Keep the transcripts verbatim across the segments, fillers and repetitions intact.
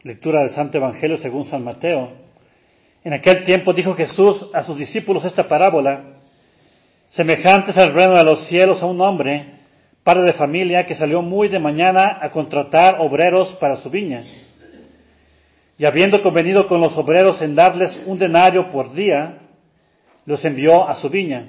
Lectura del Santo Evangelio según San Mateo. En aquel tiempo dijo Jesús a sus discípulos esta parábola: semejantes al reino de los cielos a un hombre, padre de familia, que salió muy de mañana a contratar obreros para su viña. Y habiendo convenido con los obreros en darles un denario por día, los envió a su viña.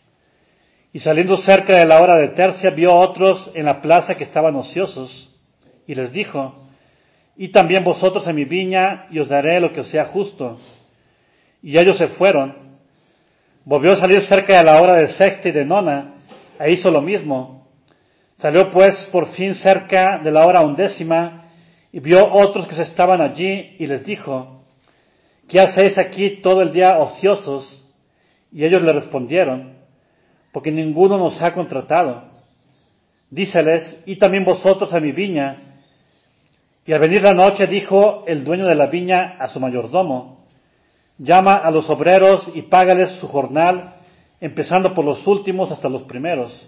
Y saliendo cerca de la hora de tercia, vio a otros en la plaza que estaban ociosos, y les dijo: y también vosotros en mi viña, y os daré lo que os sea justo. Y ellos se fueron. Volvió a salir cerca de la hora de sexta y de nona, e hizo lo mismo. Salió pues por fin cerca de la hora undécima, y vio otros que se estaban allí, y les dijo: ¿qué hacéis aquí todo el día ociosos? Y ellos le respondieron: porque ninguno nos ha contratado. Díceles: y también vosotros a mi viña. Y al venir la noche dijo el dueño de la viña a su mayordomo: llama a los obreros y págales su jornal, empezando por los últimos hasta los primeros.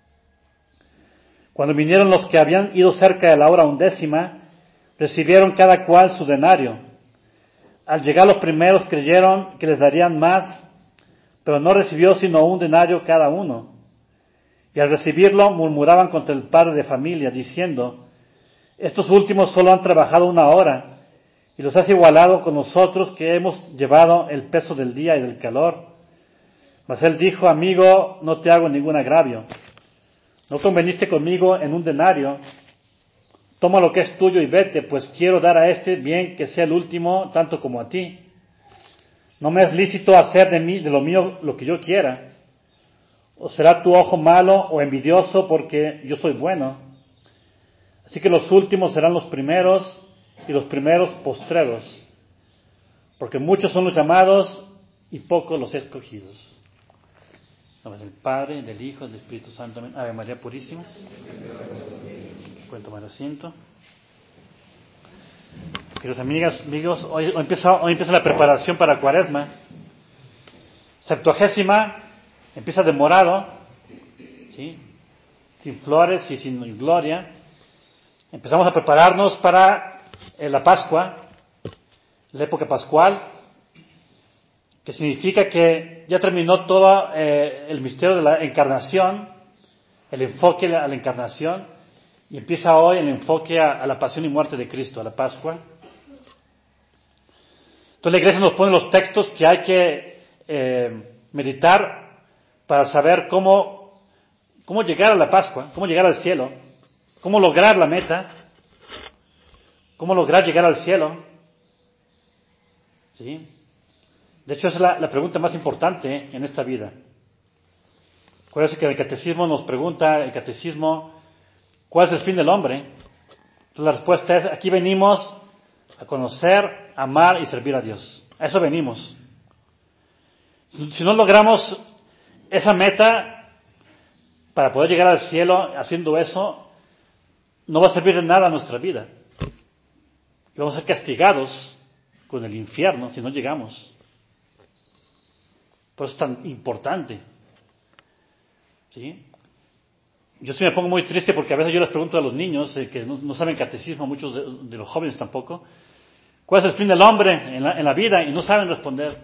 Cuando vinieron los que habían ido cerca de la hora undécima, recibieron cada cual su denario. Al llegar los primeros creyeron que les darían más, pero no recibió sino un denario cada uno. Y al recibirlo murmuraban contra el padre de familia, diciendo: estos últimos solo han trabajado una hora, y los has igualado con nosotros que hemos llevado el peso del día y del calor. Mas él dijo: amigo, no te hago ningún agravio. ¿No conveniste conmigo en un denario? Toma lo que es tuyo y vete, pues quiero dar a este bien que sea el último, tanto como a ti. No me es lícito hacer de mí, de lo mío, lo que yo quiera. ¿O será tu ojo malo o envidioso porque yo soy bueno? Así que los últimos serán los primeros, y los primeros postreros. Porque muchos son los llamados, y pocos los escogidos. En nombre del Padre, del Hijo, del Espíritu Santo. Amén. Ave María Purísima. Pueden tomar asiento. Queridos amigas, amigos, hoy, hoy, empieza, hoy empieza la preparación para Cuaresma. Septuagésima, empieza de morado, ¿sí? Sin flores y sin gloria. Empezamos a prepararnos para eh, la Pascua, la época pascual, que significa que ya terminó todo eh, el misterio de la encarnación, el enfoque a la encarnación, y empieza hoy el enfoque a, a la pasión y muerte de Cristo, a la Pascua. Entonces la Iglesia nos pone los textos que hay que eh, meditar para saber cómo, cómo llegar a la Pascua, cómo llegar al cielo, cómo lograr la meta, cómo lograr llegar al cielo. ¿Sí? De hecho, esa es la, la pregunta más importante en esta vida. Acuérdense que el catecismo nos pregunta, el catecismo, ¿cuál es el fin del hombre? Entonces la respuesta es: aquí venimos a conocer, amar y servir a Dios. A eso venimos. Si no logramos esa meta para poder llegar al cielo haciendo eso, no va a servir de nada a nuestra vida. Y vamos a ser castigados con el infierno si no llegamos. Por eso es tan importante. ¿Sí? Yo sí me pongo muy triste porque a veces yo les pregunto a los niños eh, que no, no saben catecismo, muchos de, de los jóvenes tampoco, ¿cuál es el fin del hombre en la, en la vida? Y no saben responder.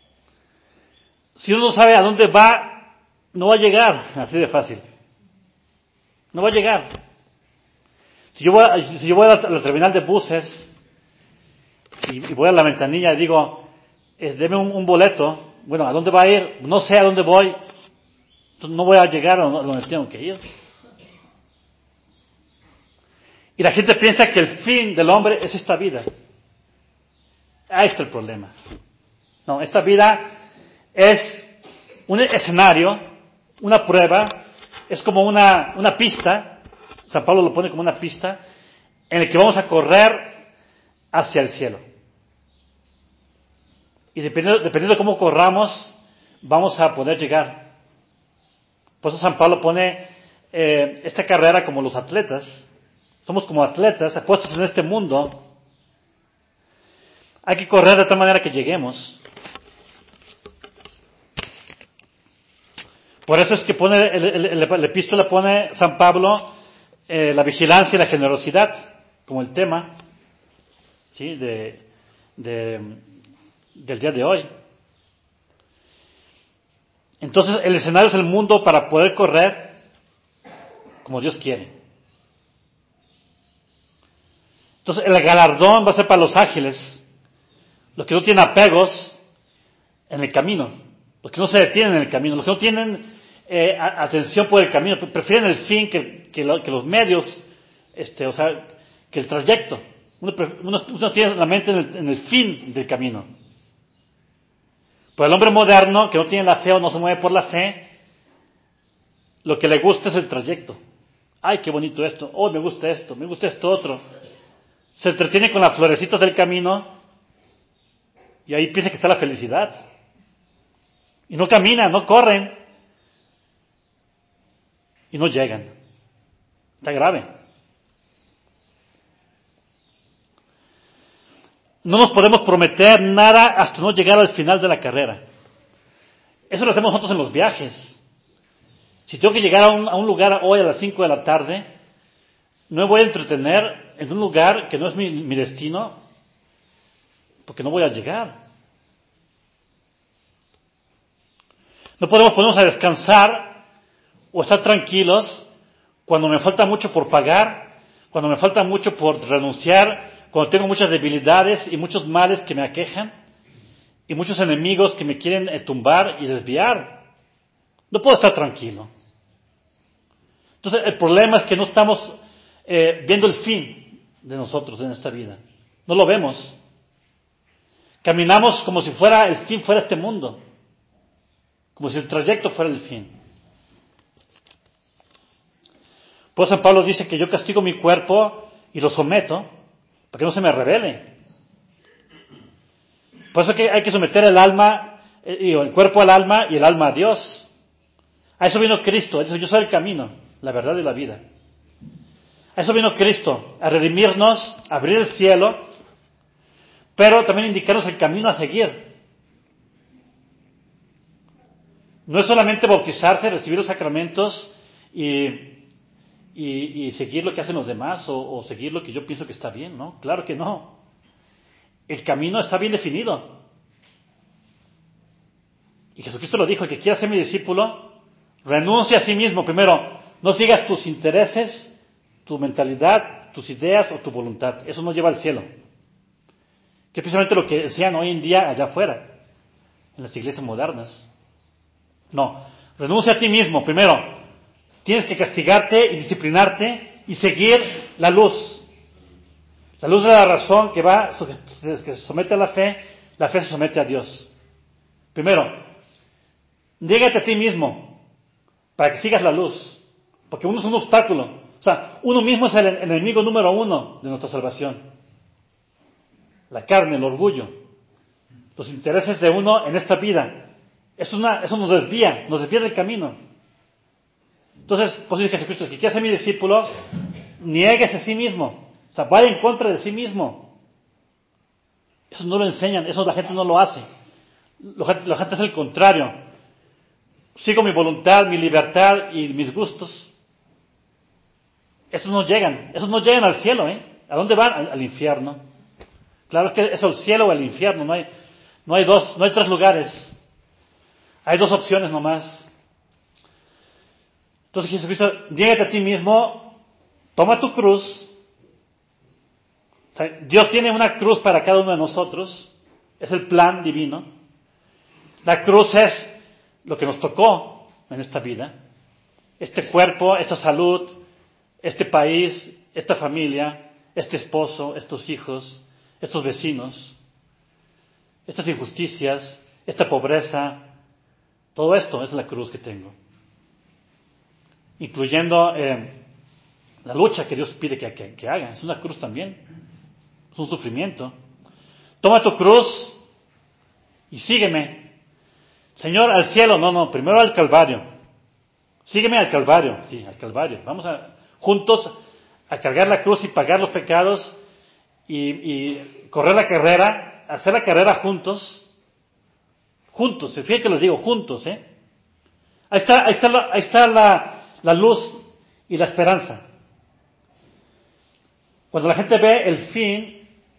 Si uno no sabe a dónde va, no va a llegar, así de fácil. No va a llegar. Si yo voy a, si yo voy a la, a la terminal de buses y, y voy a la ventanilla y digo, es, deme un, un boleto, bueno, ¿a dónde va a ir? No sé a dónde voy, entonces no voy a llegar a donde tengo que ir. Y la gente piensa que el fin del hombre es esta vida. Ahí está el problema. No, esta vida es un escenario, una prueba, es como una, una pista, San Pablo lo pone como una pista, en el que vamos a correr hacia el cielo. Y dependiendo, dependiendo de cómo corramos, vamos a poder llegar. Por eso San Pablo pone eh, esta carrera como los atletas. Somos como atletas, puestos en este mundo. Hay que correr de tal manera que lleguemos. Por eso es que pone el, el, el, el epístola pone San Pablo eh, la vigilancia y la generosidad como el tema. ¿sí? de, de, del día de hoy. Entonces el escenario es el mundo para poder correr como Dios quiere. Entonces el galardón va a ser para los ágiles, los que no tienen apegos en el camino, los que no se detienen en el camino, los que no tienen eh, atención por el camino, prefieren el fin que, que, lo, que los medios, este, o sea, que el trayecto. Uno, uno, uno tiene la mente en el, en el fin del camino. Pero el hombre moderno, que no tiene la fe o no se mueve por la fe, lo que le gusta es el trayecto. Ay, qué bonito esto, oh, me gusta esto, me gusta esto otro. Se entretiene con las florecitas del camino y ahí piensa que está la felicidad. Y no caminan, no corren y no llegan. Está grave. No nos podemos prometer nada hasta no llegar al final de la carrera. Eso lo hacemos nosotros en los viajes. Si tengo que llegar a un, a un lugar hoy a las cinco de la tarde, no me voy a entretener en un lugar que no es mi, mi destino, porque no voy a llegar. No podemos ponernos a descansar o estar tranquilos cuando me falta mucho por pagar, cuando me falta mucho por renunciar, cuando tengo muchas debilidades y muchos males que me aquejan y muchos enemigos que me quieren eh, tumbar y desviar. No puedo estar tranquilo. Entonces el problema es que no estamos eh, viendo el fin de nosotros en esta vida. No lo vemos. Caminamos como si fuera el fin fuera este mundo, como si el trayecto fuera el fin. Por eso San Pablo dice que yo castigo mi cuerpo y lo someto para que no se me revele. Por eso que hay que someter el alma, eh, el cuerpo al alma y el alma a Dios. A eso vino Cristo. Él dijo, yo soy el camino, la verdad y la vida. A eso vino Cristo, a redimirnos, a abrir el cielo, pero también indicarnos el camino a seguir. No es solamente bautizarse, recibir los sacramentos y, y, y seguir lo que hacen los demás o, o seguir lo que yo pienso que está bien, ¿no? Claro que no. El camino está bien definido. Y Jesucristo lo dijo, el que quiera ser mi discípulo, renuncia a sí mismo. Primero, no sigas tus intereses, tu mentalidad, tus ideas o tu voluntad. Eso no lleva al cielo. Que es precisamente lo que enseñan hoy en día allá afuera, en las iglesias modernas. No, renuncia a ti mismo. Primero, tienes que castigarte y disciplinarte y seguir la luz. La luz de la razón que va, que se somete a la fe, la fe se somete a Dios. Primero, niégate a ti mismo para que sigas la luz, porque uno es un obstáculo. O sea, uno mismo es el enemigo número uno de nuestra salvación. La carne, el orgullo, los intereses de uno en esta vida. Es una, eso nos desvía, nos desvía del camino. Entonces, por eso dice Jesucristo, el que quiera ser mi discípulo, niéguese a sí mismo. O sea, vaya en contra de sí mismo. Eso no lo enseñan, eso la gente no lo hace. La gente hace el contrario. Sigo mi voluntad, mi libertad y mis gustos. Esos no llegan, esos no llegan al cielo, ¿eh? ¿A dónde van? Al, al infierno. Claro, es que es el cielo o el infierno, no hay, no hay dos, no hay tres lugares. Hay dos opciones nomás. Entonces Jesucristo, niégate a ti mismo, toma tu cruz. O sea, Dios tiene una cruz para cada uno de nosotros, es el plan divino. La cruz es lo que nos tocó en esta vida, este cuerpo, esta salud, este país, esta familia, este esposo, estos hijos, estos vecinos, estas injusticias, esta pobreza, todo esto es la cruz que tengo, incluyendo eh, la lucha que Dios pide que, que, que haga, es una cruz también, es un sufrimiento. Toma tu cruz y sígueme. Señor, al cielo, no, no, primero al Calvario. Sígueme al Calvario, sí, al Calvario. Vamos a juntos a cargar la cruz y pagar los pecados y, y correr la carrera, hacer la carrera juntos. Juntos, se fíjense que les digo, juntos, ¿eh? Ahí está, ahí está, la, ahí está la, la luz y la esperanza. Cuando la gente ve el fin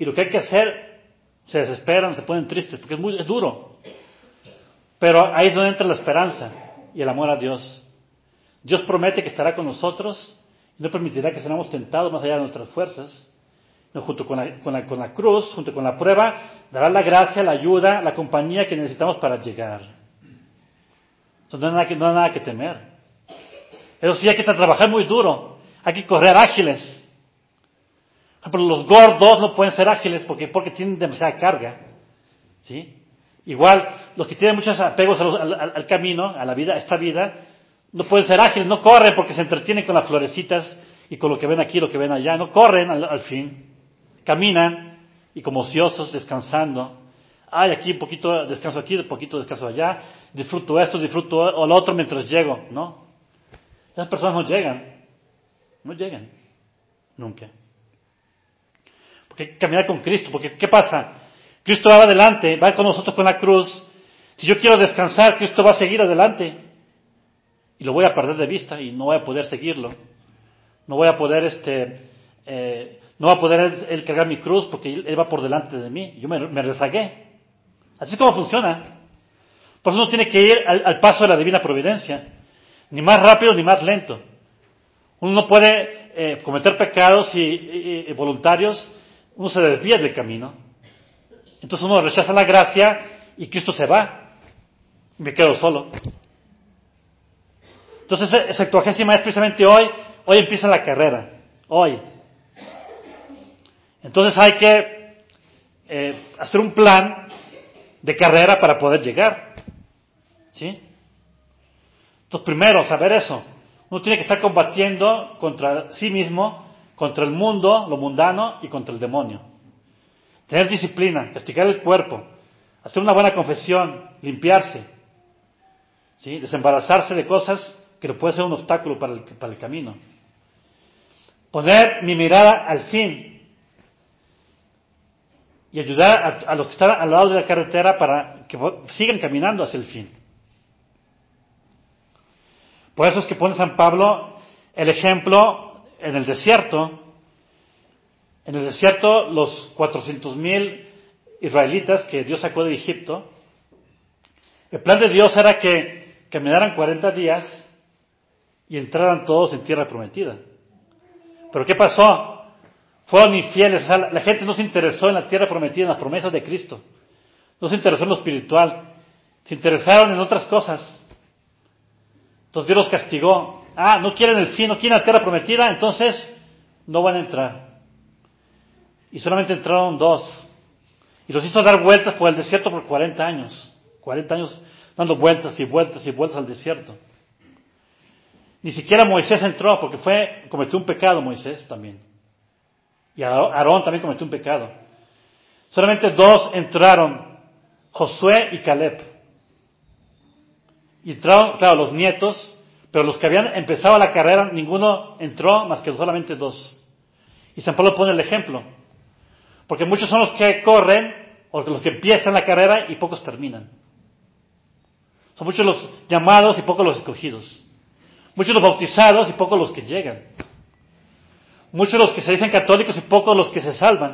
y lo que hay que hacer, se desesperan, se ponen tristes, porque es muy es duro. Pero ahí es donde entra la esperanza y el amor a Dios. Dios promete que estará con nosotros y no permitirá que seamos tentados más allá de nuestras fuerzas. No, junto con la, con, la, con la cruz, junto con la prueba, dará la gracia, la ayuda, la compañía que necesitamos para llegar. Entonces no hay nada que, no hay nada que temer. Eso sí, hay que trabajar muy duro, hay que correr ágiles. Pero los gordos no pueden ser ágiles porque, porque tienen demasiada carga. ¿Sí? Igual, los que tienen muchos apegos a los, al, al, al camino, a la vida, a esta vida, no pueden ser ágiles, no corren porque se entretienen con las florecitas y con lo que ven aquí, lo que ven allá, no corren al, al fin. Caminan y como ociosos, descansando. Ay, aquí un poquito descanso aquí, un poquito descanso allá, disfruto esto, disfruto o lo otro mientras llego, ¿no? Esas personas no llegan, no llegan, nunca. Porque hay que caminar con Cristo, porque ¿qué pasa? Cristo va adelante, va con nosotros con la cruz. Si yo quiero descansar, Cristo va a seguir adelante. Y lo voy a perder de vista y no voy a poder seguirlo. No voy a poder, este, eh, no va a poder él, él cargar mi cruz porque él, él va por delante de mí. Yo me, me rezagué. Así es como funciona. Por eso uno tiene que ir al, al paso de la divina providencia. Ni más rápido ni más lento. Uno no puede eh, cometer pecados y, y, y voluntarios. Uno se desvía del camino. Entonces uno rechaza la gracia y Cristo se va. Y me quedo solo. Entonces, esa septuagésima es precisamente hoy. Hoy empieza la carrera. Hoy. Entonces hay que eh, hacer un plan de carrera para poder llegar. ¿Sí? Entonces, primero, saber eso. Uno tiene que estar combatiendo contra sí mismo, contra el mundo, lo mundano y contra el demonio. Tener disciplina, castigar el cuerpo, hacer una buena confesión, limpiarse, ¿sí? Desembarazarse de cosas que le pueden ser un obstáculo para el, para el camino. Poner mi mirada al fin y ayudar a, a los que están al lado de la carretera para que sigan caminando hacia el fin. Por eso es que pone San Pablo el ejemplo en el desierto. En el desierto, los cuatrocientos mil israelitas que Dios sacó de Egipto, el plan de Dios era que caminaran cuarenta días y entraran todos en tierra prometida. Pero ¿qué pasó? Fueron infieles, o sea, la, la gente no se interesó en la tierra prometida, en las promesas de Cristo. No se interesó en lo espiritual, se interesaron en otras cosas. Entonces Dios los castigó. Ah, no quieren el fin, no quieren la tierra prometida, entonces no van a entrar. Y solamente entraron dos. Y los hizo dar vueltas por el desierto por cuarenta años. cuarenta años dando vueltas y vueltas y vueltas al desierto. Ni siquiera Moisés entró porque fue, cometió un pecado Moisés también. Y Aarón también cometió un pecado. Solamente dos entraron, Josué y Caleb. Y entraron, claro, los nietos, pero los que habían empezado la carrera, ninguno entró más que solamente dos. Y San Pablo pone el ejemplo. Porque muchos son los que corren, o los que empiezan la carrera y pocos terminan. Son muchos los llamados y pocos los escogidos. Muchos los bautizados y pocos los que llegan. Muchos los que se dicen católicos y pocos los que se salvan.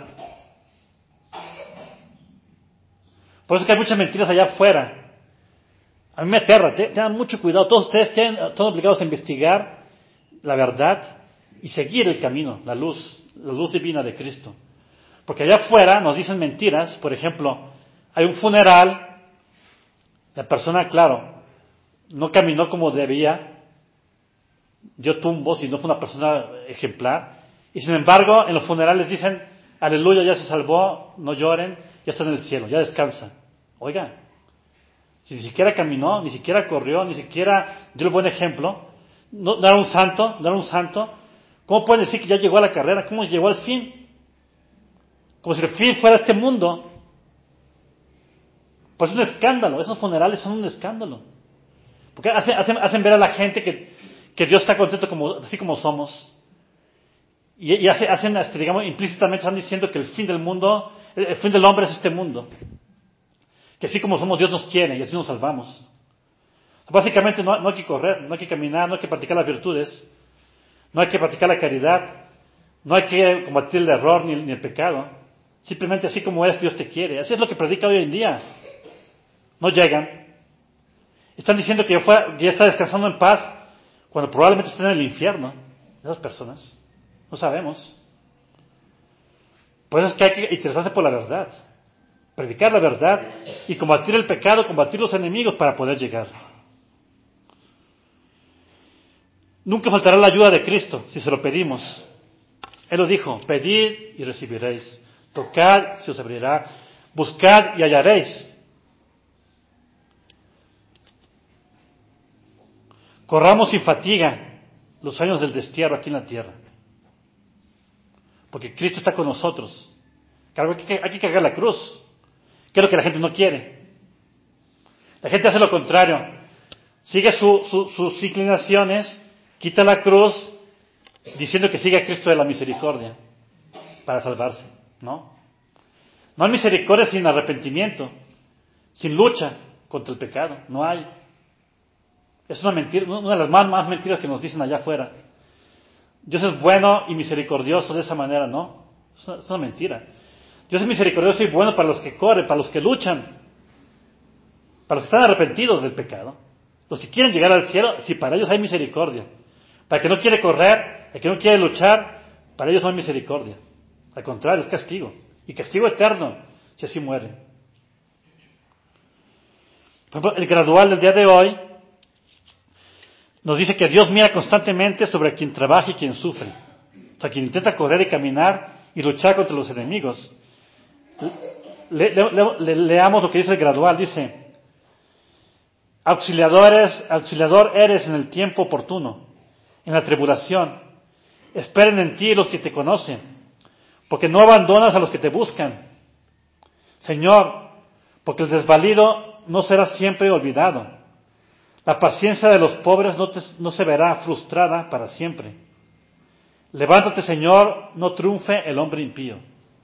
Por eso es que hay muchas mentiras allá afuera. A mí me aterra, tengan mucho cuidado. Todos ustedes están obligados a investigar la verdad y seguir el camino, la luz, la luz divina de Cristo. Porque allá afuera nos dicen mentiras. Por ejemplo, hay un funeral, la persona, claro, no caminó como debía, dio tumbos y no fue una persona ejemplar. Y sin embargo, en los funerales dicen, aleluya, ya se salvó, no lloren, ya está en el cielo, ya descansa. Oiga, si ni siquiera caminó, ni siquiera corrió, ni siquiera dio el buen ejemplo, no, no era un santo, no era un santo, ¿cómo pueden decir que ya llegó a la carrera? ¿Cómo llegó al fin? Como si el fin fuera este mundo. Pues es un escándalo, esos funerales son un escándalo. Porque hacen, hacen, hacen ver a la gente que, que Dios está contento como, así como somos. Y, y hace, hacen, este, digamos, implícitamente están diciendo que el fin del mundo, el, el fin del hombre es este mundo. Que así como somos, Dios nos quiere y así nos salvamos. Básicamente no, no hay que correr, no hay que caminar, no hay que practicar las virtudes, no hay que practicar la caridad, no hay que combatir el error ni, ni el pecado. Simplemente así como eres, Dios te quiere. Así es lo que predica hoy en día. No llegan. Están diciendo que ya, fue, que ya está descansando en paz, cuando probablemente estén en el infierno. Esas personas. No sabemos. Por eso es que hay que interesarse por la verdad. Predicar la verdad y combatir el pecado, combatir los enemigos para poder llegar. Nunca faltará la ayuda de Cristo si se lo pedimos. Él lo dijo, pedid y recibiréis, tocad y se os abrirá, buscad y hallaréis. Corramos sin fatiga los años del destierro aquí en la tierra, porque Cristo está con nosotros. Claro, hay que, hay que cargar la cruz, que es lo que la gente no quiere. La gente hace lo contrario, sigue su, su, sus inclinaciones, quita la cruz, diciendo que sigue a Cristo de la misericordia para salvarse, ¿no? No hay misericordia sin arrepentimiento, sin lucha contra el pecado, no hay. Es una mentira, una de las más, más mentiras que nos dicen allá afuera. Dios es bueno y misericordioso de esa manera, ¿no? Es una, es una mentira. Dios es misericordioso y bueno para los que corren, para los que luchan, para los que están arrepentidos del pecado. Los que quieren llegar al cielo, si para ellos hay misericordia. Para el que no quiere correr, el que no quiere luchar, para ellos no hay misericordia. Al contrario, es castigo. Y castigo eterno, si así mueren. Por ejemplo, el gradual del día de hoy nos dice que Dios mira constantemente sobre quien trabaja y quien sufre. O sea, quien intenta correr y caminar y luchar contra los enemigos. Le, le, le, leamos lo que dice el gradual. Dice, auxiliadores, auxiliador eres en el tiempo oportuno, en la tribulación. Esperen en ti los que te conocen, porque no abandonas a los que te buscan. Señor, porque el desvalido no será siempre olvidado. La paciencia de los pobres no, te, no se verá frustrada para siempre. Levántate, Señor, no triunfe el hombre impío.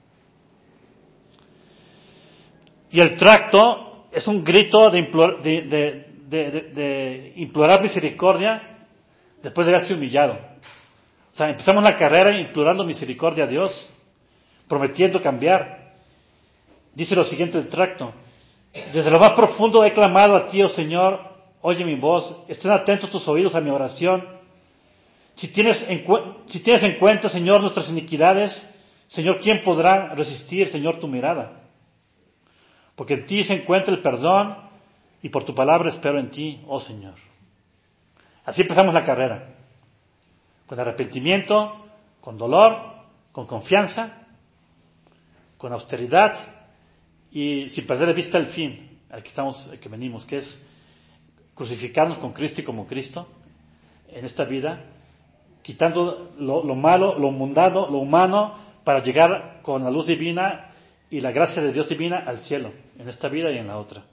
Y el tracto es un grito de, implor, de, de, de, de, de implorar misericordia después de haberse humillado. O sea, empezamos la carrera implorando misericordia a Dios, prometiendo cambiar. Dice lo siguiente el tracto: desde lo más profundo he clamado a ti, oh Señor, oye mi voz, estén atentos tus oídos a mi oración. Si tienes, en, si tienes en cuenta, Señor, nuestras iniquidades, Señor, ¿quién podrá resistir, Señor, tu mirada? Porque en ti se encuentra el perdón y por tu palabra espero en ti, oh Señor. Así empezamos la carrera. Con arrepentimiento, con dolor, con confianza, con austeridad y sin perder de vista el fin al que estamos, al que venimos, que es crucificarnos con Cristo y como Cristo en esta vida, quitando lo, lo malo, lo mundano, lo humano, para llegar con la luz divina y la gracia de Dios divina al cielo, en esta vida y en la otra.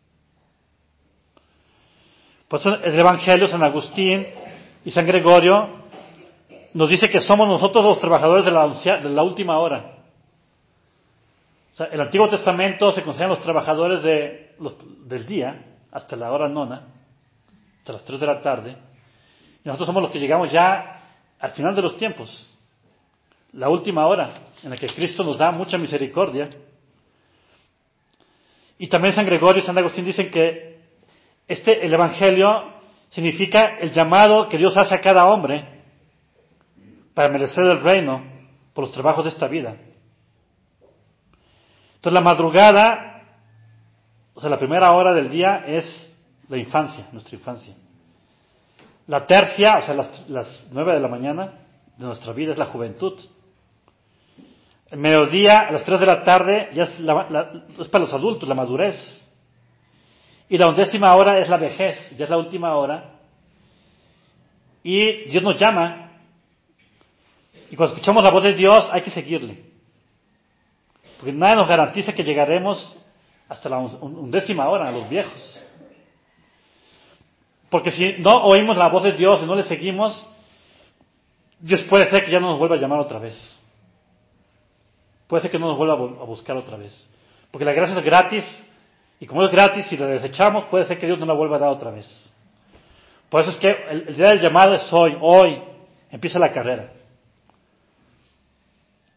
Por eso el Evangelio, San Agustín y San Gregorio nos dice que somos nosotros los trabajadores de la, de la última hora. O sea, el Antiguo Testamento se consideran los trabajadores de, los, del día hasta la hora nona, hasta las tres de la tarde, y nosotros somos los que llegamos ya al final de los tiempos, la última hora en la que Cristo nos da mucha misericordia. Y también San Gregorio y San Agustín dicen que este, el Evangelio significa el llamado que Dios hace a cada hombre para merecer el reino por los trabajos de esta vida. Entonces la madrugada, o sea, la primera hora del día es la infancia, nuestra infancia. La tercia, o sea, las, las nueve de la mañana de nuestra vida es la juventud. El mediodía, a las tres de la tarde, ya es, la, la, es para los adultos, la madurez. Y la undécima hora es la vejez, ya es la última hora. Y Dios nos llama. Y cuando escuchamos la voz de Dios hay que seguirle. Porque nada nos garantiza que llegaremos hasta la undécima hora, a los viejos. Porque si no oímos la voz de Dios y no le seguimos, Dios puede ser que ya no nos vuelva a llamar otra vez. Puede ser que no nos vuelva a buscar otra vez. Porque la gracia es gratis, y como es gratis y la desechamos, puede ser que Dios no la vuelva a dar otra vez. Por eso es que el, el día del llamado es hoy, hoy empieza la carrera.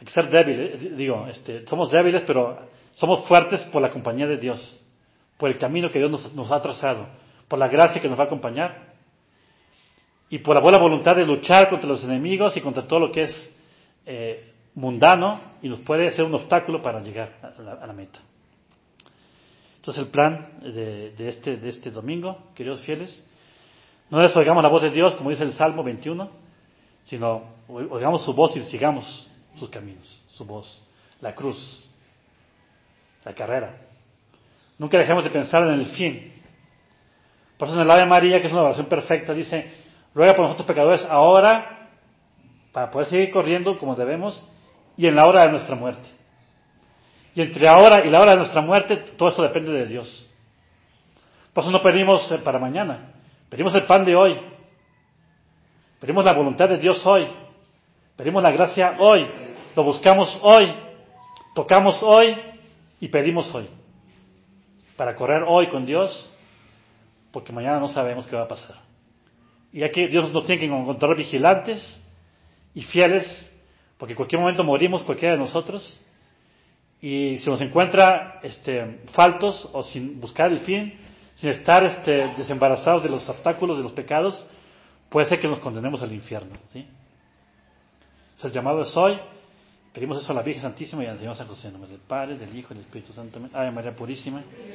Hay que ser débiles, digo, este, somos débiles, pero somos fuertes por la compañía de Dios, por el camino que Dios nos, nos ha trazado, por la gracia que nos va a acompañar y por la buena voluntad de luchar contra los enemigos y contra todo lo que es eh, mundano y nos puede ser un obstáculo para llegar a la, a la meta. Entonces el plan de, de, este, de este domingo, queridos fieles, no es oigamos la voz de Dios, como dice el Salmo veintiuno, sino oigamos su voz y sigamos sus caminos, su voz, la cruz, la carrera. Nunca dejemos de pensar en el fin. Por eso en el Ave María, que es una oración perfecta, dice, ruega por nosotros pecadores ahora, para poder seguir corriendo como debemos, y en la hora de nuestra muerte. Y entre ahora y la hora de nuestra muerte, todo eso depende de Dios. Por eso no pedimos para mañana, pedimos el pan de hoy, pedimos la voluntad de Dios hoy, pedimos la gracia hoy, lo buscamos hoy, tocamos hoy y pedimos hoy. Para correr hoy con Dios, porque mañana no sabemos qué va a pasar. Y aquí Dios nos tiene que encontrar vigilantes y fieles, porque en cualquier momento morimos cualquiera de nosotros, y si nos encuentra este, faltos o sin buscar el fin, sin estar este, desembarazados de los obstáculos, de los pecados, puede ser que nos condenemos al infierno, ¿sí? O sea, el llamado es hoy. Pedimos eso a la Virgen Santísima y al Señor San José, en nombre del Padre, del Hijo y del Espíritu Santo. Ave María Purísima.